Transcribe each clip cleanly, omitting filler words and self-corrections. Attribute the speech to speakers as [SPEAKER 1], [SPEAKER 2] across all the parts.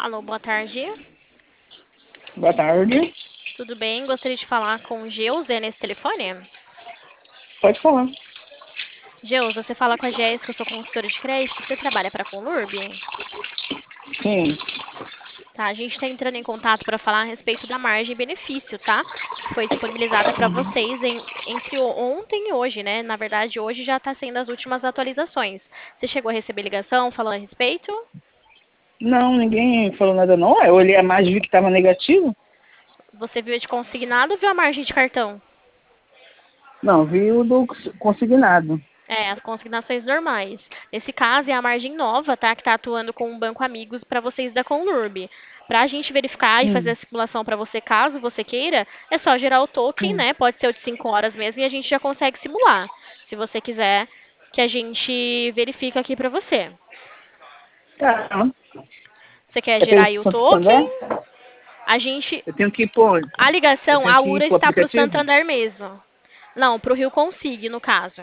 [SPEAKER 1] Alô, boa tarde.
[SPEAKER 2] Boa tarde.
[SPEAKER 1] Tudo bem? Gostaria de falar com o Geusa nesse telefone?
[SPEAKER 2] Pode falar.
[SPEAKER 1] Geusa, você fala com a Jéssica, eu sou consultora de crédito. Você trabalha para a Conlurb?
[SPEAKER 2] Sim.
[SPEAKER 1] Tá, a gente está entrando em contato para falar a respeito da margem e benefício, tá? Que foi disponibilizada para vocês entre ontem e hoje, né? Na verdade, hoje já está sendo as últimas atualizações. Você chegou a receber ligação falando a respeito?
[SPEAKER 2] Não, ninguém falou nada não. Eu olhei a margem e vi que estava negativo.
[SPEAKER 1] Você viu a de consignado ou viu a margem de cartão?
[SPEAKER 2] Não, vi o do consignado.
[SPEAKER 1] É, as consignações normais. Nesse caso, é a margem nova, tá? Que está atuando com o Banco Amigos para vocês da Conlurb. Para a gente verificar e fazer
[SPEAKER 2] Hum,
[SPEAKER 1] a simulação para você, caso você queira, é só gerar o token,
[SPEAKER 2] hum.
[SPEAKER 1] né? Pode ser o de 5 horas mesmo e a gente já consegue simular. Se você quiser que a gente verifique aqui para você.
[SPEAKER 2] Tá.
[SPEAKER 1] Você quer
[SPEAKER 2] É
[SPEAKER 1] gerar
[SPEAKER 2] pelo
[SPEAKER 1] aí o
[SPEAKER 2] Santo
[SPEAKER 1] token?
[SPEAKER 2] Santander?
[SPEAKER 1] A gente...
[SPEAKER 2] Eu tenho que ir por onde?
[SPEAKER 1] A
[SPEAKER 2] Eu
[SPEAKER 1] ligação,
[SPEAKER 2] tenho
[SPEAKER 1] a
[SPEAKER 2] que ir
[SPEAKER 1] URA
[SPEAKER 2] pro
[SPEAKER 1] está para o
[SPEAKER 2] aplicativo?
[SPEAKER 1] Santander mesmo. Não, para o Rio Consig, no caso.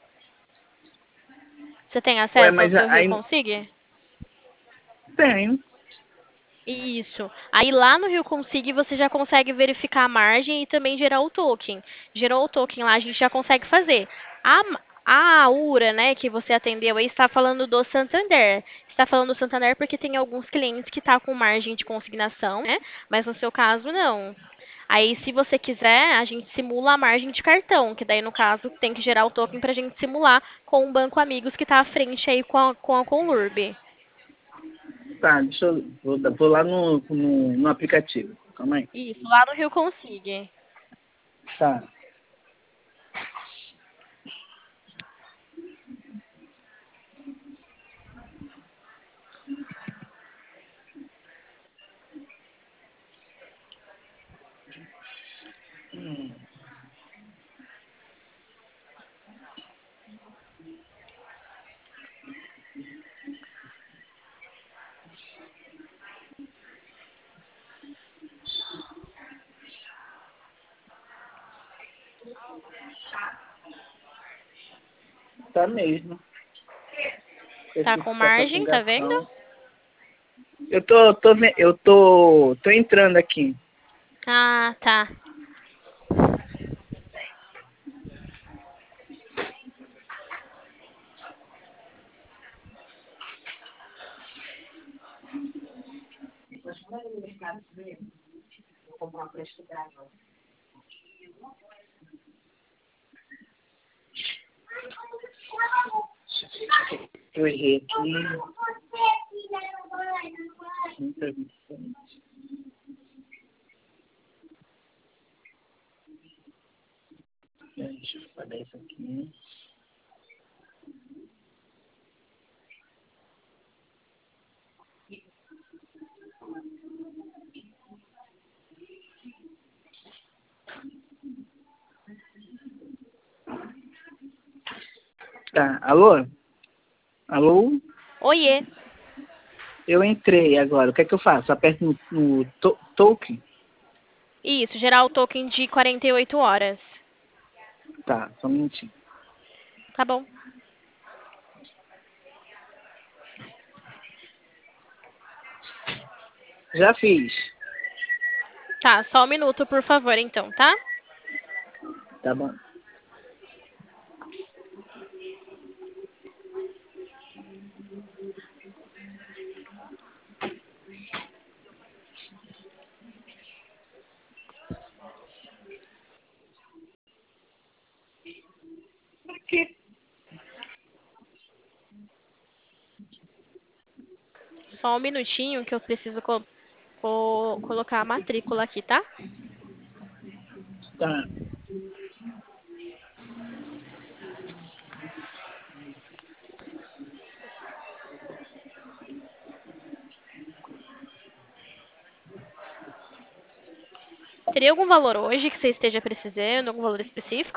[SPEAKER 1] Você tem
[SPEAKER 2] Ué,
[SPEAKER 1] acesso ao
[SPEAKER 2] mas
[SPEAKER 1] seu Rio
[SPEAKER 2] aí
[SPEAKER 1] Consig?
[SPEAKER 2] tem.
[SPEAKER 1] Isso. Aí lá no Rio Consig você já consegue verificar a margem e também gerar o token. Gerou o token lá, a gente já consegue fazer. A URA, né, que você atendeu aí, está falando do Santander. Está falando do Santander porque tem alguns clientes que estão com margem de consignação, né? Mas no seu caso, não. Aí, se você quiser, a gente simula a margem de cartão, que daí, no caso, tem que gerar o token para a gente simular com o Banco Amigos que está à frente aí com a Conlurb.
[SPEAKER 2] Tá, deixa eu. Vou lá no aplicativo. Calma aí.
[SPEAKER 1] Isso, lá no Rio Consig.
[SPEAKER 2] Tá. Tá mesmo.
[SPEAKER 1] Tá com
[SPEAKER 2] Especificação
[SPEAKER 1] margem, tá vendo?
[SPEAKER 2] ligação. Tô entrando aqui.
[SPEAKER 1] Ah, tá.
[SPEAKER 2] Eu errei aqui. 30, 27. Deixa eu fazer isso aqui. Tá, alô? Alô?
[SPEAKER 1] Oiê.
[SPEAKER 2] Eu entrei agora. O que é que eu faço? Aperto no token?
[SPEAKER 1] Isso, gerar o token de 48 horas.
[SPEAKER 2] Tá, só um minutinho.
[SPEAKER 1] Tá bom.
[SPEAKER 2] Já fiz.
[SPEAKER 1] Tá, só um minuto, por favor, então, tá?
[SPEAKER 2] Tá bom. Aqui.
[SPEAKER 1] Só um minutinho que eu preciso colocar a matrícula aqui, tá?
[SPEAKER 2] Tá.
[SPEAKER 1] Teria algum valor hoje que você esteja precisando, algum valor específico?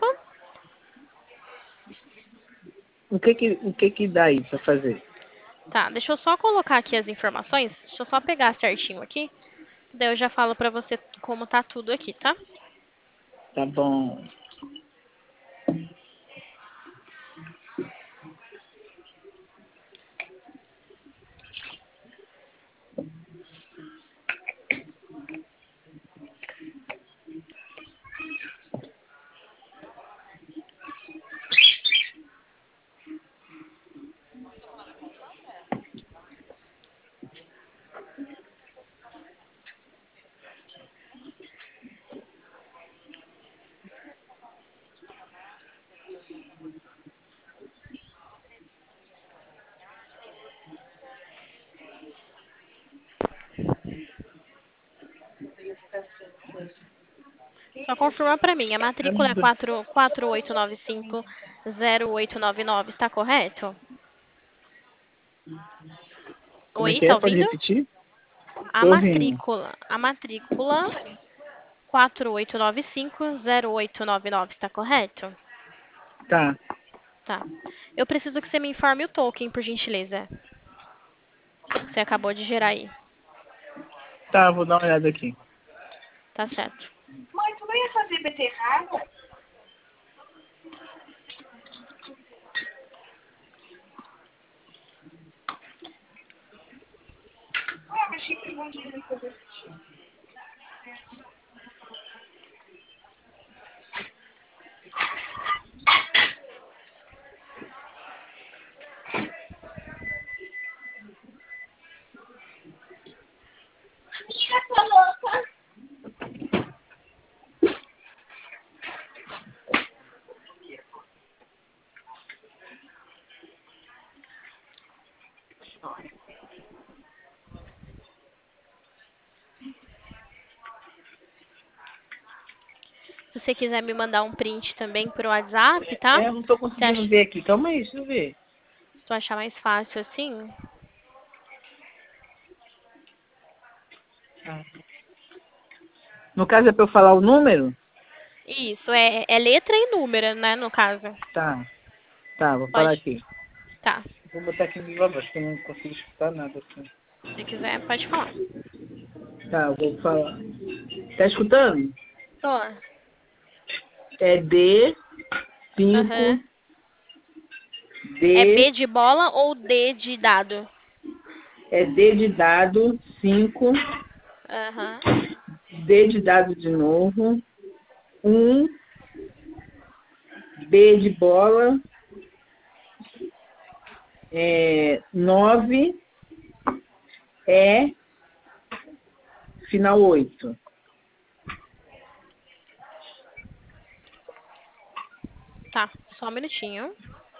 [SPEAKER 2] O que que dá aí pra fazer?
[SPEAKER 1] Tá, deixa eu só colocar aqui as informações. Deixa eu só pegar certinho aqui. Daí eu já falo pra você como tá tudo aqui, tá?
[SPEAKER 2] Tá bom.
[SPEAKER 1] Só confirma para mim. A
[SPEAKER 2] É
[SPEAKER 1] matrícula é
[SPEAKER 2] do-
[SPEAKER 1] 4895-0899, está correto?
[SPEAKER 2] Como é
[SPEAKER 1] Oi,
[SPEAKER 2] que
[SPEAKER 1] tá
[SPEAKER 2] é? Pode
[SPEAKER 1] ouvindo?
[SPEAKER 2] repetir?
[SPEAKER 1] A
[SPEAKER 2] Tô ouvindo.
[SPEAKER 1] matrícula 4895-0899, está correto?
[SPEAKER 2] Tá,
[SPEAKER 1] Tá. Eu preciso que você me informe o token, por gentileza. Que você acabou de gerar aí.
[SPEAKER 2] tá, vou dar uma olhada aqui.
[SPEAKER 1] Tá certo.
[SPEAKER 3] Mãe, tu não ia fazer beterraba? Ah, achei que não ia fazer. Tia, tá louca?
[SPEAKER 1] Se você quiser me mandar um print também pro WhatsApp, tá?
[SPEAKER 2] Eu não tô
[SPEAKER 1] Se, ach...
[SPEAKER 2] conseguindo ver aqui. Calma aí, deixa eu ver.
[SPEAKER 1] Se tu achar mais fácil assim.
[SPEAKER 2] Ah. No caso é pra eu falar o número?
[SPEAKER 1] Isso, é letra e número, né, no caso.
[SPEAKER 2] Tá, tá, vou falar
[SPEAKER 1] Pode.
[SPEAKER 2] aqui.
[SPEAKER 1] Tá.
[SPEAKER 2] Vou botar aqui no viva voz, porque eu não consigo escutar nada aqui.
[SPEAKER 1] Se quiser, pode falar.
[SPEAKER 2] Tá, eu vou falar. Tá escutando?
[SPEAKER 1] Tô.
[SPEAKER 2] É D5,
[SPEAKER 1] Aham. É
[SPEAKER 2] D,
[SPEAKER 1] B de bola ou D de dado?
[SPEAKER 2] é D de dado, 5,
[SPEAKER 1] Aham.
[SPEAKER 2] D de dado de novo, 1, B de bola, 9, final 8.
[SPEAKER 1] Tá, só um minutinho.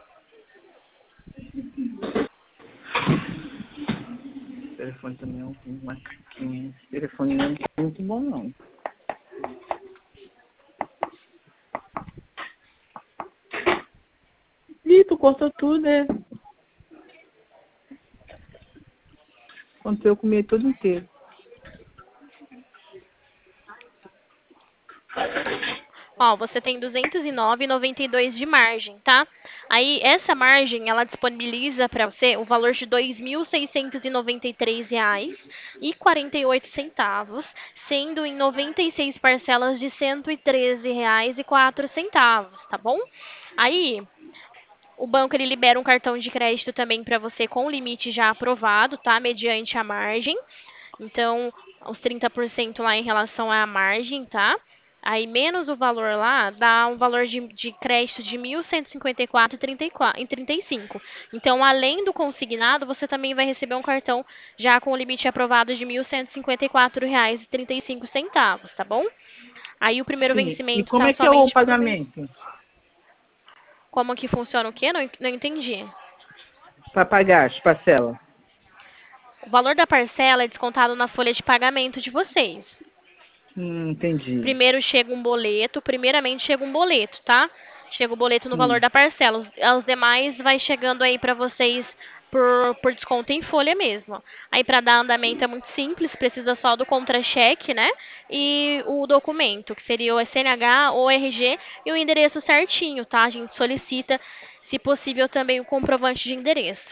[SPEAKER 2] Esse telefone também é um macaquinho. Esse telefone não é muito bom, não. Ih, tu cortou tudo, né? Quando eu comi todo inteiro.
[SPEAKER 1] Ó, você tem 209,92 de margem, tá? Aí, essa margem, ela disponibiliza para você o valor de R$ 2.693,48, sendo em 96 parcelas de R$ 113,04, tá bom? Aí, o banco ele libera um cartão de crédito também para você com limite já aprovado, tá? Mediante a margem. Então, os 30% lá em relação à margem, tá? Aí, menos o valor lá, dá um valor de crédito de 1.154,35. Então, além do consignado, você também vai receber um cartão já com o limite aprovado de R$ 1.154,35, tá bom? Aí, o primeiro
[SPEAKER 2] Sim. E
[SPEAKER 1] vencimento
[SPEAKER 2] como
[SPEAKER 1] tá
[SPEAKER 2] é que é o
[SPEAKER 1] somente por mês.
[SPEAKER 2] pagamento?
[SPEAKER 1] Como que funciona o quê? Não entendi.
[SPEAKER 2] Para pagar as parcelas?
[SPEAKER 1] O valor da parcela é descontado na folha de pagamento de vocês.
[SPEAKER 2] Entendi.
[SPEAKER 1] Primeiramente chega um boleto, tá? Chega o boleto no valor
[SPEAKER 2] Sim,
[SPEAKER 1] da parcela. Os demais vai chegando aí para vocês por desconto em folha mesmo. Aí para dar andamento é muito simples, precisa só do contra-cheque, né? E o documento, que seria o CNH ou RG e o endereço certinho, tá? A gente solicita, se possível, também o comprovante de endereço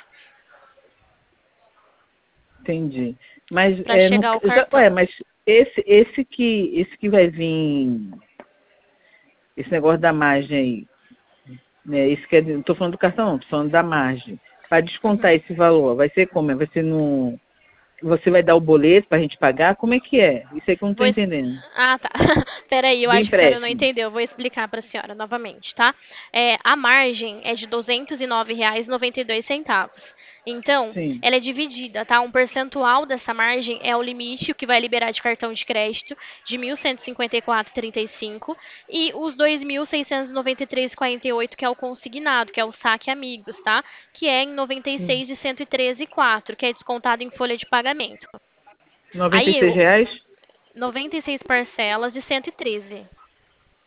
[SPEAKER 2] entendi. Mas,
[SPEAKER 1] para chegar o
[SPEAKER 2] ué,
[SPEAKER 1] cartão.
[SPEAKER 2] mas esse que vai vir, esse negócio da margem aí, né? Esse que não tô falando do cartão, não, tô falando da margem. Para descontar
[SPEAKER 1] Uhum.
[SPEAKER 2] esse valor, vai ser como? Vai ser no. Você vai dar o boleto para a gente pagar? Como é que é? Isso aí que eu não tô
[SPEAKER 1] Vou
[SPEAKER 2] entendendo.
[SPEAKER 1] Ah, tá. Peraí, eu
[SPEAKER 2] Do
[SPEAKER 1] acho que a senhora não
[SPEAKER 2] empréstimo.
[SPEAKER 1] entendeu. Vou explicar para a senhora novamente, tá? A margem é de R$ 209,92. Então,
[SPEAKER 2] Sim,
[SPEAKER 1] ela é dividida, tá? Um percentual dessa margem é o limite, o que vai liberar de cartão de crédito, de 1.154,35, e os 2.693,48, que é o consignado, que é o saque amigos, tá? Que é em
[SPEAKER 2] sim.
[SPEAKER 1] 96 de 113,4, que é descontado em folha de pagamento.
[SPEAKER 2] noventa e
[SPEAKER 1] Aí,
[SPEAKER 2] seis reais?
[SPEAKER 1] 96 parcelas de 113.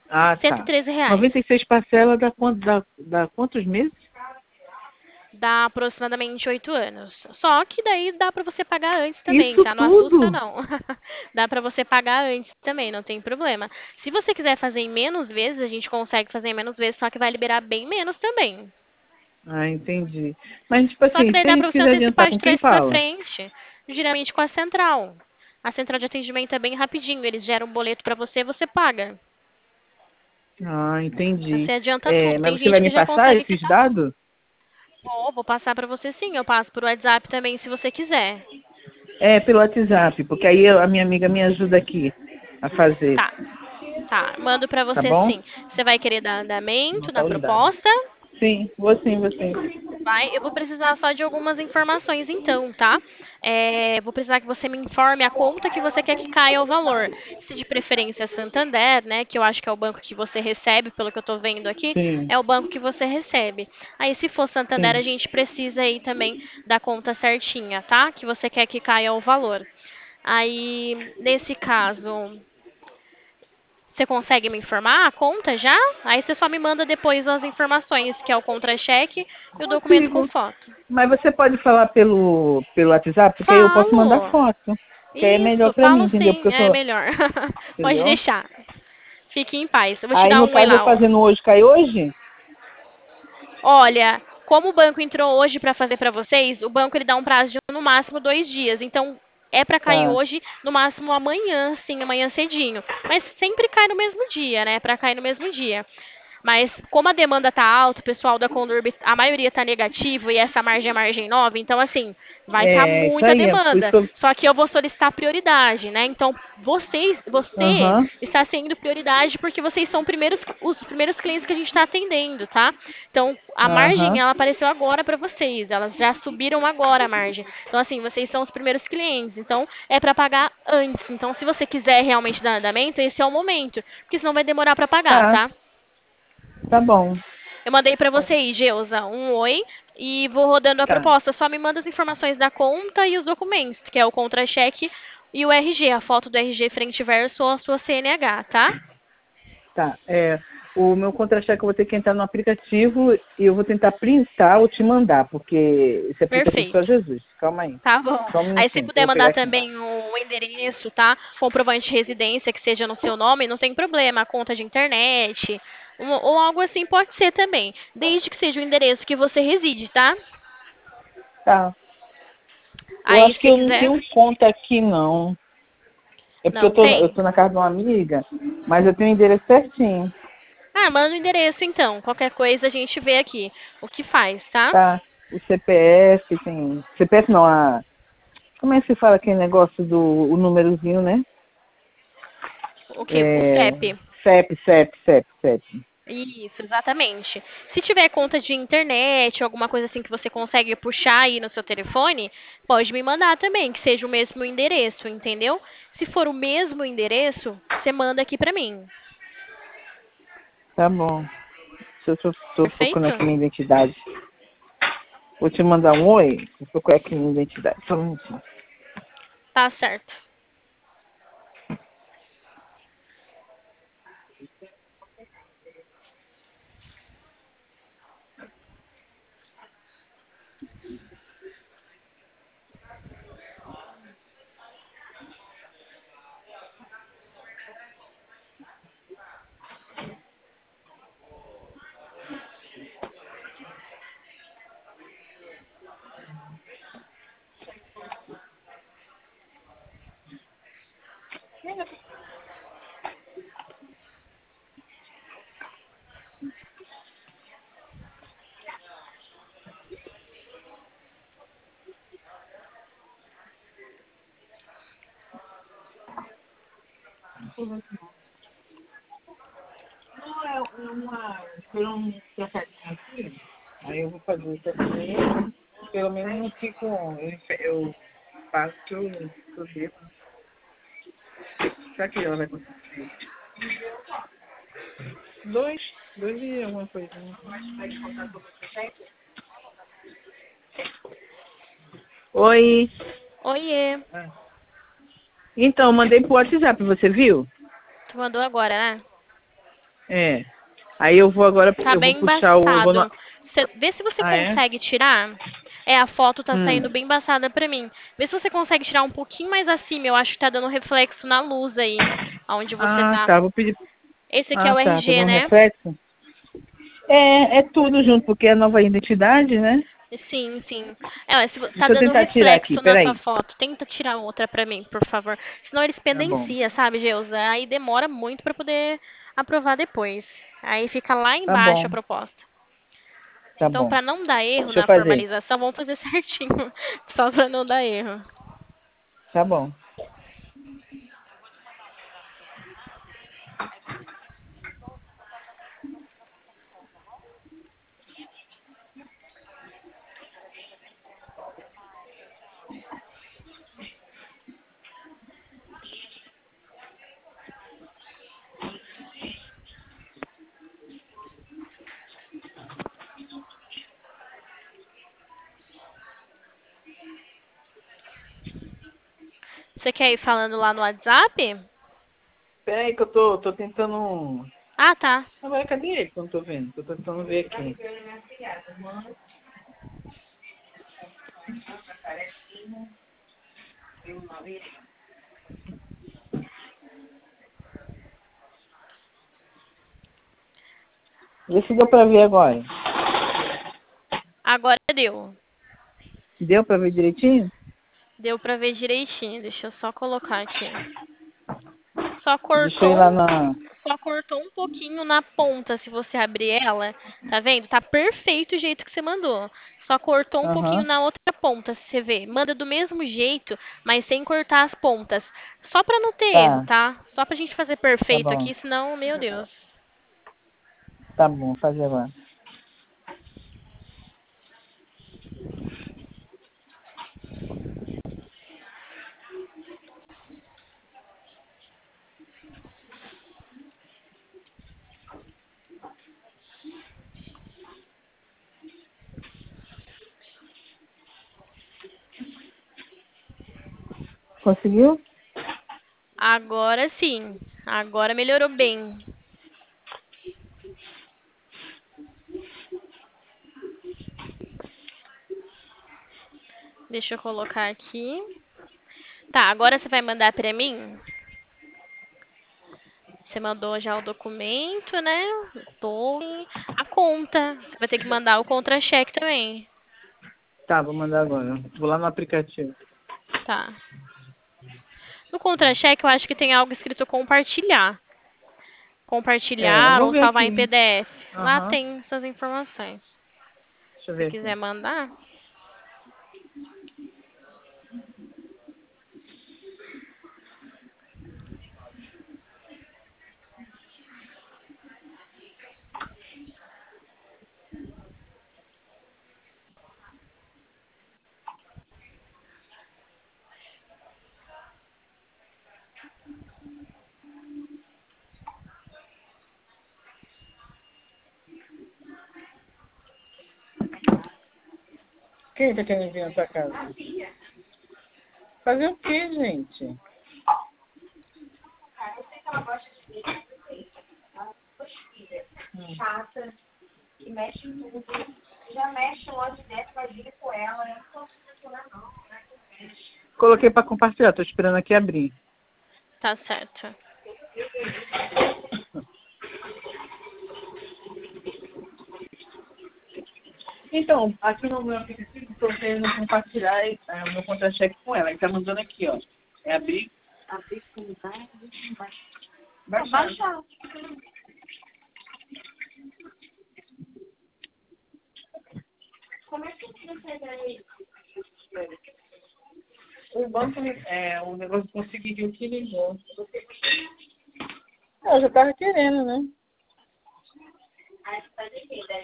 [SPEAKER 2] Ah,
[SPEAKER 1] cento e
[SPEAKER 2] tá.
[SPEAKER 1] treze reais.
[SPEAKER 2] 96 parcelas dá quantos meses?
[SPEAKER 1] Dá aproximadamente 8 anos. Só que daí dá pra você pagar antes também,
[SPEAKER 2] Isso
[SPEAKER 1] tá? Não assusta,
[SPEAKER 2] tudo?
[SPEAKER 1] não. Dá pra você pagar antes também, não tem problema. Se você quiser fazer em menos vezes, a gente consegue fazer em menos vezes, só que vai liberar bem menos também.
[SPEAKER 2] Ah, entendi. Mas, tipo
[SPEAKER 1] Só que
[SPEAKER 2] assim,
[SPEAKER 1] daí
[SPEAKER 2] se a
[SPEAKER 1] dá
[SPEAKER 2] gente
[SPEAKER 1] pra você
[SPEAKER 2] quiser adiantar,
[SPEAKER 1] antecipar de
[SPEAKER 2] com quem
[SPEAKER 1] trás pra
[SPEAKER 2] fala?
[SPEAKER 1] frente, geralmente com a central. A central de atendimento é bem rapidinho, eles geram um boleto pra você, você paga.
[SPEAKER 2] Ah, entendi.
[SPEAKER 1] Você adianta tudo.
[SPEAKER 2] Mas
[SPEAKER 1] Tem
[SPEAKER 2] você vai
[SPEAKER 1] gente que
[SPEAKER 2] me
[SPEAKER 1] já
[SPEAKER 2] passar
[SPEAKER 1] consegue
[SPEAKER 2] esses
[SPEAKER 1] quitar tudo.
[SPEAKER 2] dados?
[SPEAKER 1] Vou passar pra você sim, eu passo por WhatsApp também se você quiser.
[SPEAKER 2] É, pelo WhatsApp, porque aí a minha amiga me ajuda aqui a fazer,
[SPEAKER 1] Tá, tá, mando pra
[SPEAKER 2] tá
[SPEAKER 1] você
[SPEAKER 2] bom?
[SPEAKER 1] sim. Você vai querer dar andamento na
[SPEAKER 2] Anotar os dados.
[SPEAKER 1] proposta?
[SPEAKER 2] Sim, vou sim, vou sim.
[SPEAKER 1] Vai, eu vou precisar só de algumas informações então, tá? Vou precisar que você me informe a conta que você quer que caia o valor. Se de preferência é Santander, né? Que eu acho que é o banco que você recebe, pelo que eu tô vendo aqui,
[SPEAKER 2] Sim,
[SPEAKER 1] é o banco que você recebe. Aí, se for Santander, a
[SPEAKER 2] sim.
[SPEAKER 1] gente precisa aí também da conta certinha, tá? Que você quer que caia o valor. Aí, nesse caso, você consegue me informar a conta já? Aí você só me manda depois as informações, que é o contra-cheque e o documento com
[SPEAKER 2] Consigo.
[SPEAKER 1] foto.
[SPEAKER 2] Mas você pode falar pelo WhatsApp, porque aí eu posso mandar
[SPEAKER 1] Falo!
[SPEAKER 2] foto. Que aí é melhor
[SPEAKER 1] Isso,
[SPEAKER 2] pra mim,
[SPEAKER 1] falo
[SPEAKER 2] entendeu?
[SPEAKER 1] sim,
[SPEAKER 2] Porque eu
[SPEAKER 1] é
[SPEAKER 2] tô.
[SPEAKER 1] melhor. Pode
[SPEAKER 2] Entendeu?
[SPEAKER 1] deixar. Fique em paz. Eu vou te
[SPEAKER 2] Aí
[SPEAKER 1] dar
[SPEAKER 2] no
[SPEAKER 1] um oi
[SPEAKER 2] caso eu
[SPEAKER 1] lá, ó.
[SPEAKER 2] fazendo hoje, cai hoje?
[SPEAKER 1] Olha, como o banco entrou hoje para fazer para vocês, o banco ele dá um prazo de no máximo 2 dias. Então, é para cair
[SPEAKER 2] Tá.
[SPEAKER 1] hoje, no máximo amanhã, sim, amanhã cedinho. Mas sempre cai no mesmo dia, né? Para cair no mesmo dia. Mas como a demanda tá alta, o pessoal da Condurb, a maioria tá negativo e essa margem é margem nova, então assim, vai estar
[SPEAKER 2] É, isso
[SPEAKER 1] muita
[SPEAKER 2] aí, é por isso
[SPEAKER 1] demanda.
[SPEAKER 2] que eu.
[SPEAKER 1] Só que eu vou solicitar prioridade, né? Então, você
[SPEAKER 2] Aham.
[SPEAKER 1] está sendo prioridade porque vocês são os primeiros clientes que a gente está atendendo, tá? Então, a margem
[SPEAKER 2] Aham.
[SPEAKER 1] ela apareceu agora para vocês, elas já subiram agora a margem. Então, assim, vocês são os primeiros clientes, então é para pagar antes. Então, se você quiser realmente dar andamento, esse é o momento, porque senão vai demorar para pagar,
[SPEAKER 2] Tá,
[SPEAKER 1] tá?
[SPEAKER 2] tá bom.
[SPEAKER 1] Eu mandei pra você aí, Geusa, um oi e vou rodando a
[SPEAKER 2] Tá,
[SPEAKER 1] proposta. Só me manda as informações da conta e os documentos, que é o contra-cheque e o RG, a foto do RG frente e verso ou a sua CNH, tá?
[SPEAKER 2] tá. O meu contra-cheque eu vou ter que entrar no aplicativo e eu vou tentar printar ou te mandar, porque esse aplicativo só
[SPEAKER 1] Perfeito.
[SPEAKER 2] Jesus. Calma aí.
[SPEAKER 1] Tá bom.
[SPEAKER 2] Só um
[SPEAKER 1] Aí se
[SPEAKER 2] minutinho, que eu
[SPEAKER 1] puder
[SPEAKER 2] vou pegar
[SPEAKER 1] mandar
[SPEAKER 2] aqui
[SPEAKER 1] também
[SPEAKER 2] embaixo.
[SPEAKER 1] o endereço, tá? Comprovante de residência que seja no seu nome, não tem problema. A conta de internet, ou algo assim pode ser também. Desde que seja o endereço que você reside, tá?
[SPEAKER 2] Tá. Eu
[SPEAKER 1] Aí
[SPEAKER 2] acho
[SPEAKER 1] se
[SPEAKER 2] que
[SPEAKER 1] você
[SPEAKER 2] eu não
[SPEAKER 1] quiser.
[SPEAKER 2] tenho conta aqui, não. É porque
[SPEAKER 1] Não
[SPEAKER 2] eu
[SPEAKER 1] tem?
[SPEAKER 2] tô na casa de uma amiga, mas eu tenho o endereço certinho.
[SPEAKER 1] Ah, manda o endereço então. Qualquer coisa a gente vê aqui o que faz, tá?
[SPEAKER 2] Tá. O CPF, tem. CPF não, como é que se fala aquele negócio do o númerozinho, né?
[SPEAKER 1] O que? O
[SPEAKER 2] É,
[SPEAKER 1] CEP.
[SPEAKER 2] CEP.
[SPEAKER 1] Isso, exatamente. Se tiver conta de internet, alguma coisa assim que você consegue puxar aí no seu telefone, pode me mandar também, que seja o mesmo endereço, entendeu? Se for o mesmo endereço, você manda aqui pra mim.
[SPEAKER 2] Tá bom. Se eu tô procurando
[SPEAKER 1] Perfeito?
[SPEAKER 2] aqui minha identidade. Vou te mandar um oi. Vou procurar aqui minha identidade. Só um minutinho.
[SPEAKER 1] Tá certo.
[SPEAKER 2] Não, foi um trocadinho aqui. Aí eu vou fazer isso aqui. Pelo menos não fico. Eu faço que eu devo. Será que ela vai conseguir? Dois. Dois e alguma coisinha. Oi.
[SPEAKER 1] Oiê.
[SPEAKER 2] Ah. Então, mandei pro WhatsApp, você viu?
[SPEAKER 1] Tu mandou agora, né?
[SPEAKER 2] É. Aí eu vou agora,
[SPEAKER 1] Tá
[SPEAKER 2] eu vou
[SPEAKER 1] bem
[SPEAKER 2] puxar o. Eu vou
[SPEAKER 1] embaçado. Vê se você
[SPEAKER 2] Ah, é?
[SPEAKER 1] consegue tirar. A foto tá saindo
[SPEAKER 2] Hum.
[SPEAKER 1] bem embaçada pra mim. Vê se você consegue tirar um pouquinho mais acima. Eu acho que tá dando reflexo na luz aí, onde você
[SPEAKER 2] Ah,
[SPEAKER 1] tá.
[SPEAKER 2] tá. Vou pedir.
[SPEAKER 1] Esse aqui é
[SPEAKER 2] Ah,
[SPEAKER 1] o
[SPEAKER 2] tá. Tá
[SPEAKER 1] RG,
[SPEAKER 2] dando
[SPEAKER 1] né?
[SPEAKER 2] reflexo? É tudo junto, porque é a nova identidade, né?
[SPEAKER 1] Sim, sim. É, se tá
[SPEAKER 2] Deixa eu
[SPEAKER 1] dando
[SPEAKER 2] tentar tirar aqui,
[SPEAKER 1] reflexo na sua
[SPEAKER 2] peraí.
[SPEAKER 1] foto, tenta tirar outra pra mim, por favor. Senão eles
[SPEAKER 2] Tá bom.
[SPEAKER 1] pendencia, sabe, Geusa? Aí demora muito pra poder aprovar depois. Aí fica lá
[SPEAKER 2] Tá
[SPEAKER 1] embaixo a
[SPEAKER 2] bom.
[SPEAKER 1] proposta.
[SPEAKER 2] Tá
[SPEAKER 1] Então,
[SPEAKER 2] bom.
[SPEAKER 1] pra não dar erro
[SPEAKER 2] Deixa eu
[SPEAKER 1] na
[SPEAKER 2] fazer.
[SPEAKER 1] formalização, vamos fazer certinho. Só pra não dar erro.
[SPEAKER 2] Tá bom.
[SPEAKER 1] Você quer ir falando lá no WhatsApp?
[SPEAKER 2] Peraí que eu tô tentando.
[SPEAKER 1] Ah, tá.
[SPEAKER 2] Agora cadê ele que eu não tô vendo? Que eu tô tentando ver aqui. Vê se deu pra ver agora.
[SPEAKER 1] Agora deu.
[SPEAKER 2] Deu pra ver direitinho?
[SPEAKER 1] Deu pra ver direitinho. Deixa eu só colocar aqui. Só
[SPEAKER 2] Deixa eu
[SPEAKER 1] cortou
[SPEAKER 2] ir lá na.
[SPEAKER 1] Só cortou um pouquinho na ponta, se você abrir ela. Tá vendo? Tá perfeito o jeito que você mandou. Só cortou um pouquinho
[SPEAKER 2] Aham.
[SPEAKER 1] na outra ponta, se você vê. Manda do mesmo jeito, mas sem cortar as pontas. Só pra não ter erro,
[SPEAKER 2] Tá.
[SPEAKER 1] tá? Só pra gente fazer
[SPEAKER 2] Tá
[SPEAKER 1] perfeito
[SPEAKER 2] bom.
[SPEAKER 1] aqui, senão, meu Deus.
[SPEAKER 2] Tá bom, vou fazer agora. Conseguiu?
[SPEAKER 1] Agora sim. Agora melhorou bem. Deixa eu colocar aqui. Tá, agora você vai mandar pra mim. Você mandou já o documento, né? Tô. A conta. Você vai ter que mandar o contra-cheque também.
[SPEAKER 2] Tá, vou mandar agora. Vou lá no aplicativo.
[SPEAKER 1] Tá. No contra-cheque, eu acho que tem algo escrito compartilhar.
[SPEAKER 2] É, eu
[SPEAKER 1] Compartilhar
[SPEAKER 2] vou
[SPEAKER 1] ou
[SPEAKER 2] ver
[SPEAKER 1] salvar em
[SPEAKER 2] aqui.
[SPEAKER 1] PDF. Lá
[SPEAKER 2] Aham.
[SPEAKER 1] tem essas informações.
[SPEAKER 2] Deixa eu
[SPEAKER 1] Se
[SPEAKER 2] ver
[SPEAKER 1] quiser
[SPEAKER 2] aqui.
[SPEAKER 1] mandar.
[SPEAKER 2] Quem tá querendo vir na tua casa? Fazer o quê, gente?
[SPEAKER 3] Ah, eu sei que ela gosta de filha. Ela gosta de filha. Chata, que mexe em tudo. Já mexe logo dessa, vai vir com ela. Eu não posso funcionar, não.
[SPEAKER 2] Coloquei pra compartilhar, tô esperando aqui abrir.
[SPEAKER 1] Tá certo.
[SPEAKER 2] Então, aqui no meu aplicativo, estou querendo compartilhar o meu contra-cheque com ela. Ele tá mandando aqui, ó. É abrir.
[SPEAKER 3] Abrir com vai,
[SPEAKER 2] Baixar.
[SPEAKER 3] baixar. Como é que você faz isso?
[SPEAKER 2] O banco, o negócio conseguiu que ligou. Eu já tava querendo, né?
[SPEAKER 3] Aí você faz aqui, né?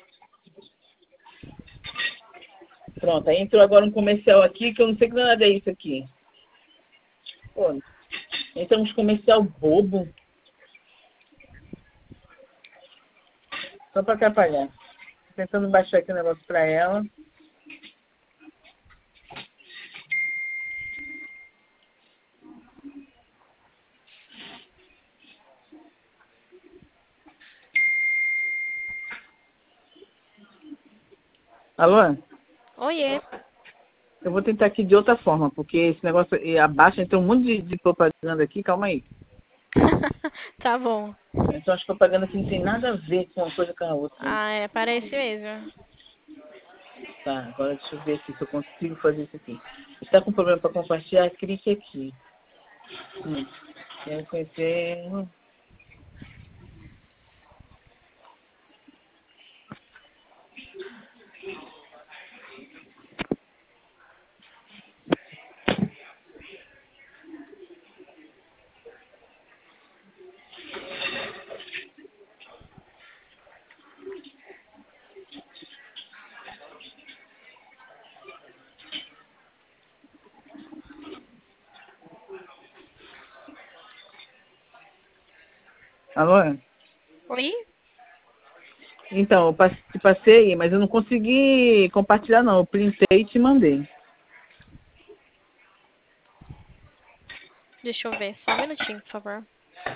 [SPEAKER 2] Pronto, aí entrou agora um comercial aqui, que eu não sei que nada é isso aqui. Pô, entra uns comercial bobo. Só pra atrapalhar. Tentando baixar aqui o negócio pra ela. Alô?
[SPEAKER 1] Oiê.
[SPEAKER 2] Eu vou tentar aqui de outra forma, porque esse negócio abaixa, tem um monte de propaganda aqui, calma aí.
[SPEAKER 1] Tá bom.
[SPEAKER 2] Então as propagandas que não tem nada a ver com uma coisa com a outra.
[SPEAKER 1] Ah, é, parece mesmo.
[SPEAKER 2] Tá, agora deixa eu ver aqui se eu consigo fazer isso aqui. Se está com problema para compartilhar, clique aqui. Quero conhecer. Alô?
[SPEAKER 1] Oi?
[SPEAKER 2] Então, eu te passei, mas eu não consegui compartilhar não. Eu printei e te mandei.
[SPEAKER 1] Deixa eu ver, só um minutinho, por favor.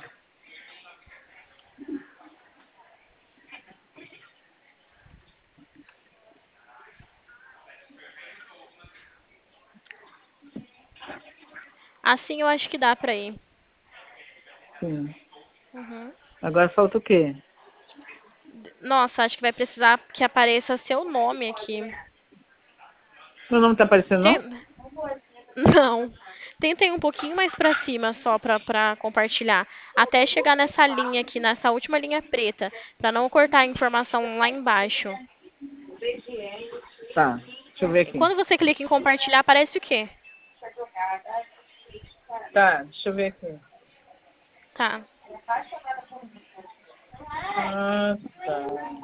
[SPEAKER 1] Assim eu acho que dá pra ir.
[SPEAKER 2] Sim.
[SPEAKER 1] Uhum.
[SPEAKER 2] Agora falta o quê?
[SPEAKER 1] Nossa, acho que vai precisar que apareça seu nome aqui.
[SPEAKER 2] Meu nome tá aparecendo não?
[SPEAKER 1] Tem... Não. Tentem um pouquinho mais pra cima só pra compartilhar. Até chegar nessa linha aqui, nessa última linha preta. Pra não cortar a informação lá embaixo.
[SPEAKER 2] Tá, deixa eu ver aqui.
[SPEAKER 1] Quando você clica em compartilhar, aparece o quê?
[SPEAKER 2] Tá, deixa eu ver aqui.
[SPEAKER 1] Tá.
[SPEAKER 2] Ah, tá.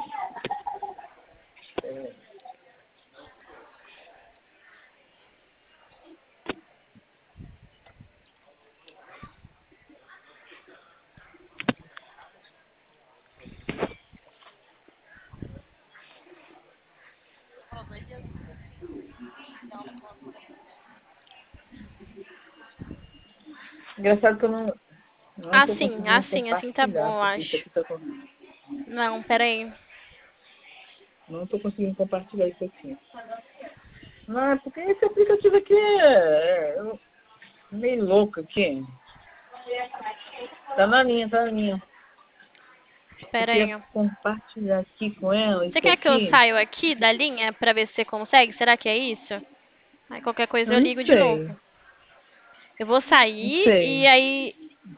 [SPEAKER 2] Engraçado que eu não tô
[SPEAKER 1] Assim,
[SPEAKER 2] conseguindo
[SPEAKER 1] assim tá
[SPEAKER 2] compartilhar,
[SPEAKER 1] bom, eu
[SPEAKER 2] porque isso
[SPEAKER 1] acho.
[SPEAKER 2] aqui tá
[SPEAKER 1] Não, peraí.
[SPEAKER 2] não tô conseguindo compartilhar isso aqui. Não, é porque esse aplicativo aqui é meio louco aqui. Tá na linha, tá na linha. Eu queria
[SPEAKER 1] Peraí.
[SPEAKER 2] compartilhar aqui com ela
[SPEAKER 1] Você
[SPEAKER 2] isso
[SPEAKER 1] quer que eu
[SPEAKER 2] aqui.
[SPEAKER 1] saia aqui da linha pra ver se você consegue? Será que é isso? Aí qualquer coisa
[SPEAKER 2] Eu
[SPEAKER 1] eu
[SPEAKER 2] não
[SPEAKER 1] ligo de
[SPEAKER 2] sei,
[SPEAKER 1] novo. Eu vou
[SPEAKER 2] não
[SPEAKER 1] sair
[SPEAKER 2] sei.
[SPEAKER 1] e aí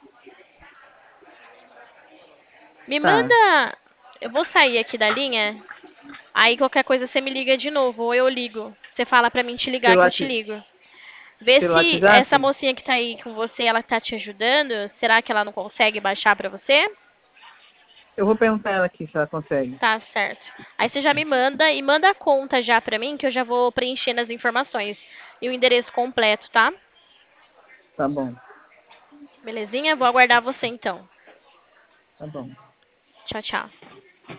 [SPEAKER 1] me
[SPEAKER 2] Tá,
[SPEAKER 1] manda. Eu vou sair aqui da linha. Aí qualquer coisa você me liga de novo ou eu ligo. Você fala pra mim te ligar
[SPEAKER 2] pelo,
[SPEAKER 1] que eu te ligo. Vê
[SPEAKER 2] pelo
[SPEAKER 1] se essa
[SPEAKER 2] WhatsApp?
[SPEAKER 1] mocinha que tá aí com você, ela tá te ajudando. Será que ela não consegue baixar pra você?
[SPEAKER 2] Eu vou perguntar ela aqui se ela consegue.
[SPEAKER 1] Tá certo. Aí você já me manda e manda a conta já pra mim que eu já vou preenchendo as informações e o endereço completo, tá?
[SPEAKER 2] Tá bom,
[SPEAKER 1] Belezinha? Vou aguardar você então.
[SPEAKER 2] tá bom.
[SPEAKER 1] Tchau, tchau.